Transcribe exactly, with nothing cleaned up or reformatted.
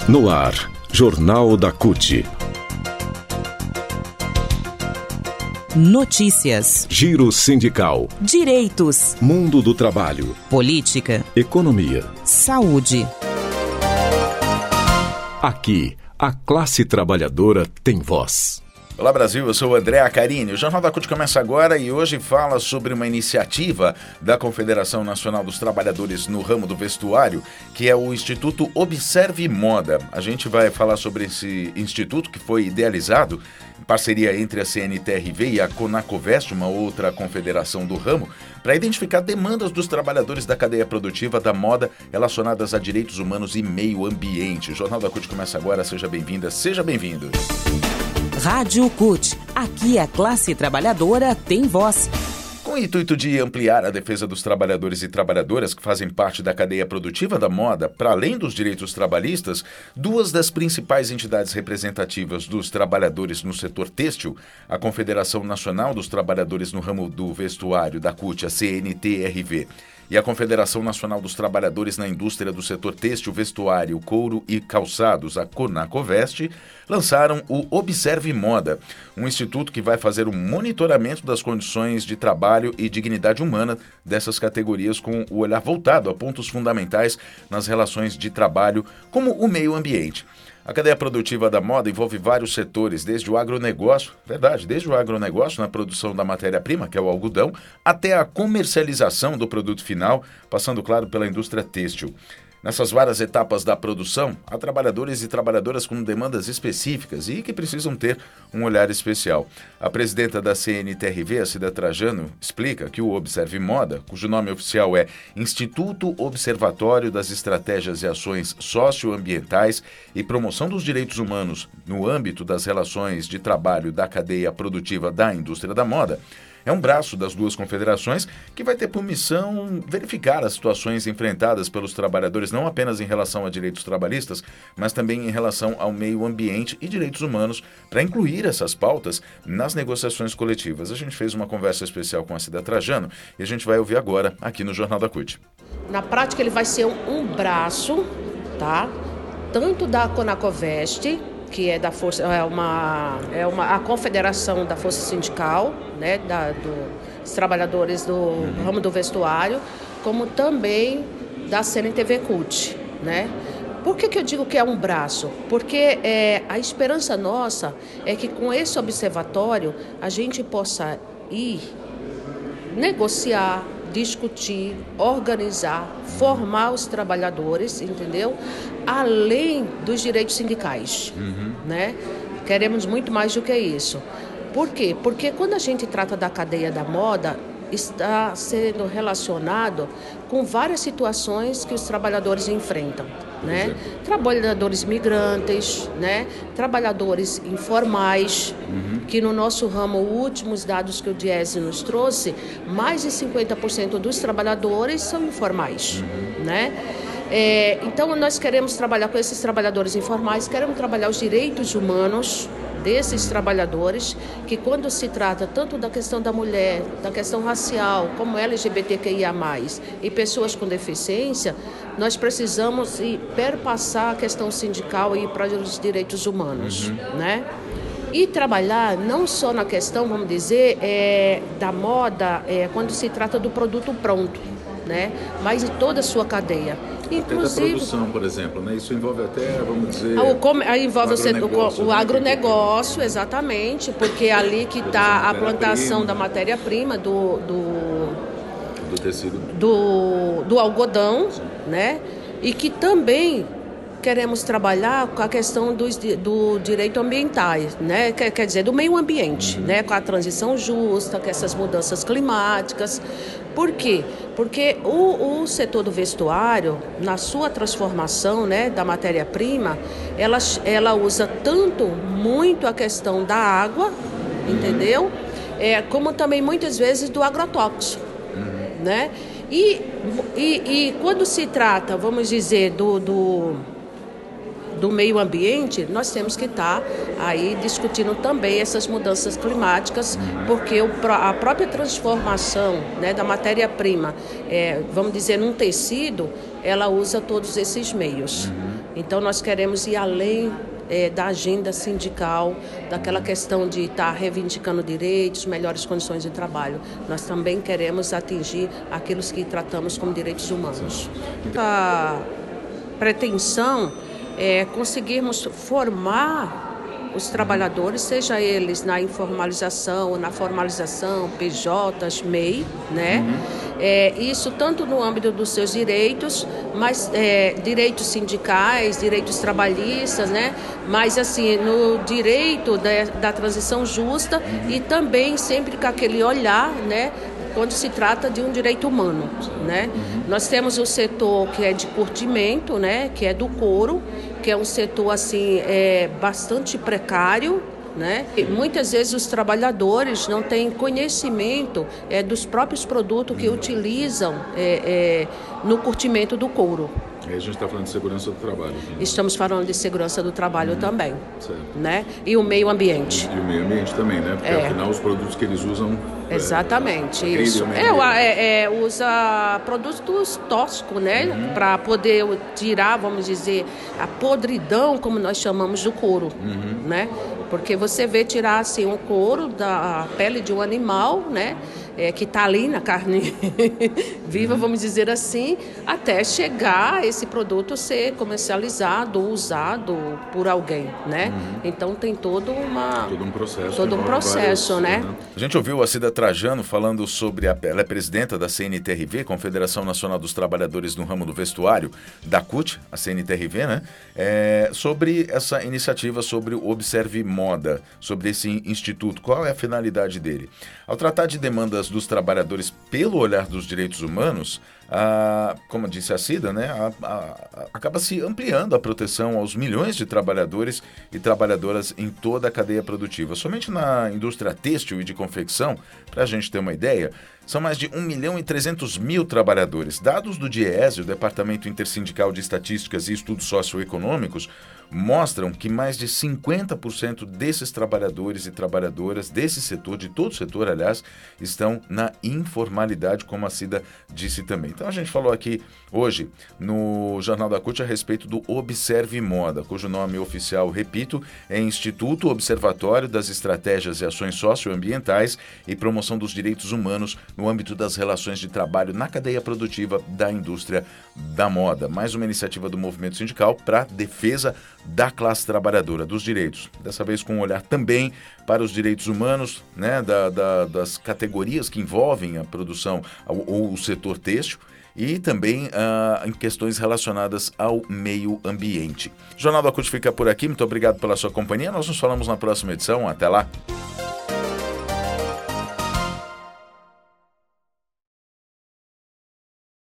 No ar, Jornal da C U T. Notícias. Giro sindical. Direitos. Mundo do trabalho. Política. Economia. Saúde. Aqui, a classe trabalhadora tem voz. Olá Brasil, eu sou o André Acarini. O Jornal da C U T começa agora e hoje fala sobre uma iniciativa da Confederação Nacional dos Trabalhadores no ramo do vestuário, que é o Instituto Observe Moda. A gente vai falar sobre esse instituto que foi idealizado em parceria entre a C N T R V e a Conacovest, uma outra confederação do ramo, para identificar demandas dos trabalhadores da cadeia produtiva da moda relacionadas a direitos humanos e meio ambiente. O Jornal da C U T começa agora, seja bem-vinda, seja bem-vindo. Rádio C U T. Aqui a classe trabalhadora tem voz. Com o intuito de ampliar a defesa dos trabalhadores e trabalhadoras que fazem parte da cadeia produtiva da moda, para além dos direitos trabalhistas, duas das principais entidades representativas dos trabalhadores no setor têxtil, a Confederação Nacional dos Trabalhadores no ramo do vestuário da C U T, a C N T R V, e a Confederação Nacional dos Trabalhadores na Indústria do Setor Têxtil, Vestuário, Couro e Calçados, a Conacovest, lançaram o Observe Moda, um instituto que vai fazer o monitoramento das condições de trabalho e dignidade humana dessas categorias com o olhar voltado a pontos fundamentais nas relações de trabalho, como o meio ambiente. A cadeia produtiva da moda envolve vários setores, desde o agronegócio, verdade, desde o agronegócio na produção da matéria-prima, que é o algodão, até a comercialização do produto final, passando, claro, pela indústria têxtil. Nessas várias etapas da produção, há trabalhadores e trabalhadoras com demandas específicas e que precisam ter um olhar especial. A presidenta da C N T R V, a Cida Trajano, explica que o Observe Moda, cujo nome oficial é Instituto Observatório das Estratégias e Ações Socioambientais e Promoção dos Direitos Humanos no âmbito das relações de trabalho da cadeia produtiva da indústria da moda, é um braço das duas confederações que vai ter por missão verificar as situações enfrentadas pelos trabalhadores, não apenas em relação a direitos trabalhistas, mas também em relação ao meio ambiente e direitos humanos, para incluir essas pautas nas negociações coletivas. A gente fez uma conversa especial com a Cida Trajano e a gente vai ouvir agora aqui no Jornal da C U T. Na prática, ele vai ser um, um braço, tá? Tanto da Conacovest, que é da força, é uma, é uma a confederação da força sindical, né, da, do, dos trabalhadores do uhum. ramo do vestuário, como também da C N T V C U T, né? Por que que eu digo que é um braço? Porque é, a esperança nossa é que com esse observatório a gente possa ir negociar, discutir, organizar, formar os trabalhadores, entendeu? Além dos direitos sindicais, uhum. né? Queremos muito mais do que isso. Por quê? Porque quando a gente trata da cadeia da moda, está sendo relacionado com várias situações que os trabalhadores enfrentam, né? Trabalhadores migrantes, né? Trabalhadores informais, uhum. que no nosso ramo, últimos dados que o Diese nos trouxe, mais de cinquenta por cento dos trabalhadores são informais, uhum. né? É, então nós queremos trabalhar com esses trabalhadores informais, queremos trabalhar os direitos humanos desses trabalhadores, que quando se trata tanto da questão da mulher, da questão racial, como L G B T Q I A mais, e pessoas com deficiência, nós precisamos ir perpassar a questão sindical e ir para os direitos humanos, uhum. né? E trabalhar não só na questão, vamos dizer, é, da moda, é, quando se trata do produto pronto, né? Mas em toda a sua cadeia. Inclusive, até da produção, por exemplo, né? Isso envolve até, vamos dizer... O, com, envolve o agronegócio, o, o agronegócio, exatamente, porque é ali que está a plantação da matéria-prima, do, do, do tecido, do, do algodão, né? E que também queremos trabalhar com a questão dos, do direito ambiental, né? Quer, quer dizer, do meio ambiente, uhum. né? Com a transição justa, com essas mudanças climáticas. Por quê? Porque o, o setor do vestuário, na sua transformação, né, da matéria-prima, ela, ela usa tanto, muito a questão da água, uhum. entendeu? É, como também muitas vezes do agrotóxico, uhum. né? E, e, e quando se trata, vamos dizer, do... do do meio ambiente, nós temos que estar aí discutindo também essas mudanças climáticas, porque o, a própria transformação, né, da matéria-prima, é, vamos dizer, num tecido, ela usa todos esses meios. Então nós queremos ir além É, da agenda sindical, daquela questão de estar reivindicando direitos, melhores condições de trabalho. Nós também queremos atingir aqueles que tratamos como direitos humanos. A pretensão é conseguirmos formar os trabalhadores, seja eles na informalização ou na formalização, P Js, M E I, né? Uhum. É, isso tanto no âmbito dos seus direitos, mas é, direitos sindicais, direitos trabalhistas, né? Mas assim, no direito da, da transição justa e também sempre com aquele olhar, né? Quando se trata de um direito humano, né? Uhum. Nós temos o setor que é de curtimento, né? Que é do couro, que é um setor assim, é, bastante precário, né? E muitas vezes os trabalhadores não têm conhecimento é, dos próprios produtos que utilizam é, é, no curtimento do couro. E a gente está falando de segurança do trabalho. Né? Estamos falando de segurança do trabalho uhum. também, certo. Né? E o meio ambiente. E o meio ambiente também, né? Porque é. afinal os produtos que eles usam... Exatamente, é, isso. É, é, é, usa produtos tóxicos, né? Uhum. Para poder tirar, vamos dizer, a podridão, como nós chamamos, do couro, uhum. né? Porque você vê tirar assim um couro da pele de um animal, né? É, que está ali na carne viva, uhum. vamos dizer assim, até chegar esse produto ser comercializado ou usado por alguém, né? Uhum. Então tem todo uma todo um processo, todo um processo, vários, né? A gente ouviu a Cida Trajano falando sobre a, ela é presidenta da C N T R V, Confederação Nacional dos Trabalhadores no Ramo do Vestuário, da C U T, a C N T R V, né? É, sobre essa iniciativa sobre o Observe Moda, sobre esse instituto, qual é a finalidade dele? Ao tratar de demandas dos trabalhadores pelo olhar dos direitos humanos, a, como disse a Cida, né, a, a, a, acaba se ampliando a proteção aos milhões de trabalhadores e trabalhadoras em toda a cadeia produtiva. Somente na indústria têxtil e de confecção, para a gente ter uma ideia, são mais de um milhão e trezentos mil trabalhadores. Dados do DIEESE, o Departamento Intersindical de Estatísticas e Estudos Socioeconômicos, mostram que mais de cinquenta por cento desses trabalhadores e trabalhadoras desse setor, de todo o setor, aliás, estão na informalidade, como a Cida disse também. Então a gente falou aqui hoje no Jornal da C U T a respeito do Observe Moda, cujo nome oficial, repito, é Instituto Observatório das Estratégias e Ações Socioambientais e Promoção dos Direitos Humanos no âmbito das relações de trabalho na cadeia produtiva da indústria da moda. Mais uma iniciativa do movimento sindical para defesa da classe trabalhadora, dos direitos. Dessa vez com um olhar também para os direitos humanos, né, da, da, das categorias que envolvem a produção ou, ou o setor têxtil e também ah, em questões relacionadas ao meio ambiente. O Jornal da C U T fica por aqui. Muito obrigado pela sua companhia. Nós nos falamos na próxima edição. Até lá!